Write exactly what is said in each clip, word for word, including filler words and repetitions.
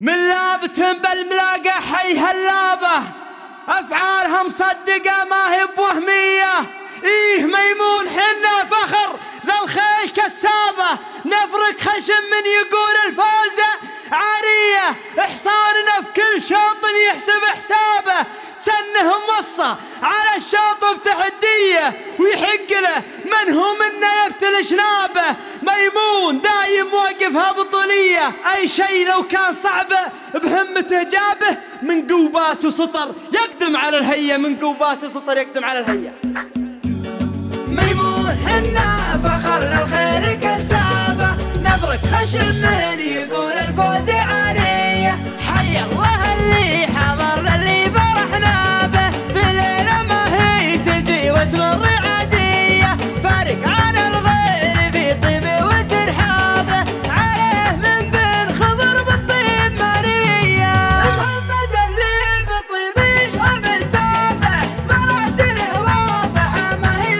من لابة بالملاقة حي هلابة، أفعالها مصدقة ما هي بوهمية. إيه ميمون حنا فخر ذا الخيل كسابة، نفرق خشم من يقول الفوزة عارية. إحصاننا في كل شوط يحسب حسابه، سنه موصى على الشوط بتحدية، ويحق له من هو منا يفتل شنابه. ميمون دايم واقفها بطولية، أي شيء لو كان صعبه بهمته جابه. من قوباس وسطر يقدم على الهية، من قوباس وسطر يقدم على الهية. ميمون حنا فخر للخير كسابة، نفرق خشم من يقول الفوز عارية. حي الله اللي حضر للي فرحنا به، بليلة ما هي تجي وتمر عادية. فارق عن الغير في طيبه وترحابه، عليه من بين خضر بالطيب مارية. محمد اللي بطيب يشرب ارتابه، مراجله واضحة ما هي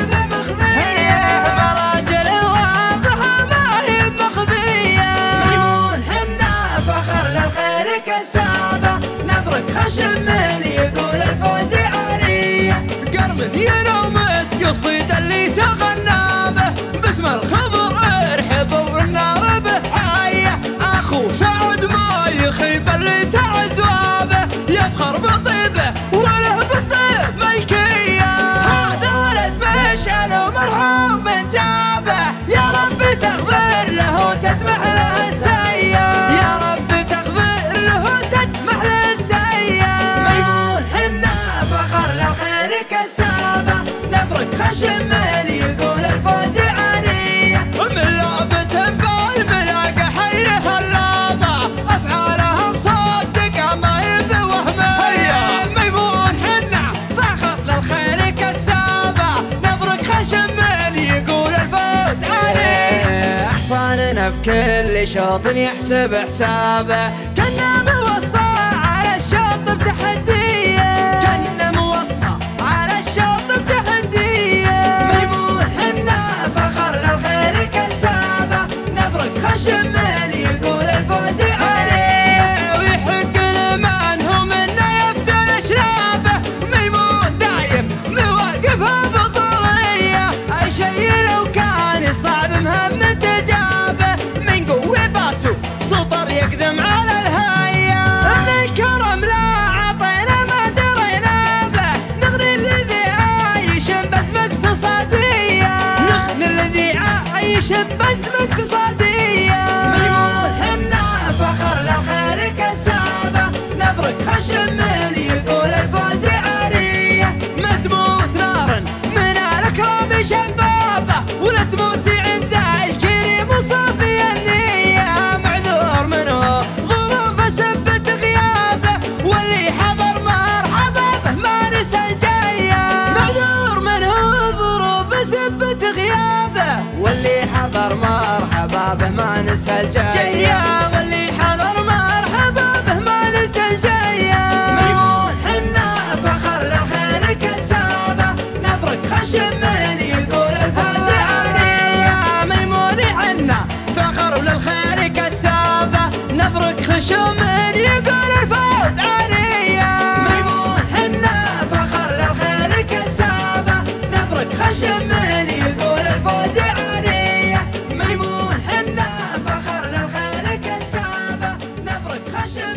بمخفية، مراجله واضحة ما هي بمخفية. ميمون حنا فخر للخير كسابة، نفرق خشم من يقول الفوز عارية. قرمن ينوم مسك الصيد اللي تغنى به، باسم الخضر ارحب والنار بحاية. اخو سعد ما يخيب اللي تعزوابه، يفخر بطيبه وله بالطيب ملكية. هذا ولد مشعل ومرحوم من جابه، يا رب تغفر له وتدمح له السيا، يا رب تغفر له وتدمح له السيا. ميمون حنا فخر للخير كسابة، نفرق خشم من يقول الفوز عارية. من لابة بالملاقة حي هلابة، أفعالها مصدقة ما هي بوهمية. ميمون حنا فخر للخير كسابة، نفرق خشم من يقول الفوز عارية. أحصاننا في كل شوط يحسب حسابه، كنا موصى على الشوط بتحدية، كنا موصى على الشوط بتحدية. ميمون حنا فخر للخير كسابة، نفرق خشم من يقول الفوز عارية. ويحق لمن هو منا يفتل شنابه. ميمون دايم مواقفها بطولية، أي شيء لو كان صعب مهمته جابه. من قوة باسو سطر يقدم على الهية. من كرم لا عطينا ما درينا به، نغني الذي عايش باسم اقتصادية، نغني الذي عايش باسم اقتصادية. ميمون حنا فخر للخير كسابة، نفرق خشم من يقول الفوز عارية. ما تموت نارا من الأكرام شبابة، ولا تموتي عند الكريم وصافي النية. معذور منه ظروف سبت غيابه، واللي حضر مرحبا به ما نسى الجاية. معذور منه ظروف سبت غيابه، واللي حضر مرحبا به ما نسى الجاية. واللي حضر مرحبا به ما نسى الجاية. ميمون حنا فخر للخير كسابة، نفرق خشم من يقول الفوز عارية. ميمون حنا فخر للخير كسابة، نفرق خشم من يقول الفوز عارية. ميمون حنا فخر للخير كسابة، نفرق خشم من يقول الفوز عارية. ميمون حنا فخر للخير كسابة، نفرق خشم